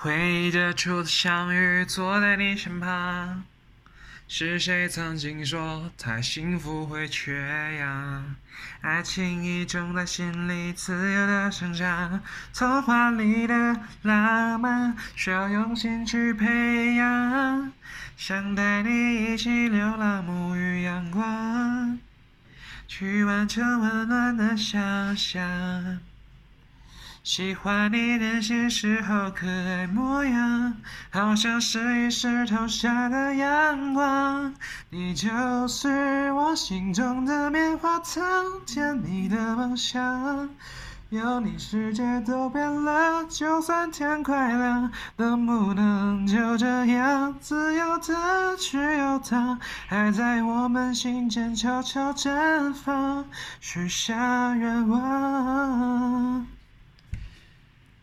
回忆着初次相遇，坐在你身旁。是谁曾经说太幸福会缺氧？爱情已种在心里，自由的生长。童话里的浪漫，需要用心去培养。想带你一起流浪，沐浴阳光，去完成温暖的想象。喜欢你年轻时候可爱模样，好像是一石头下的阳光。你就是我心中的棉花糖，甜蜜的梦想。有你世界都变了，就算天快亮，能不能就这样自由的去游荡？爱在我们心间悄悄绽放，许下愿望。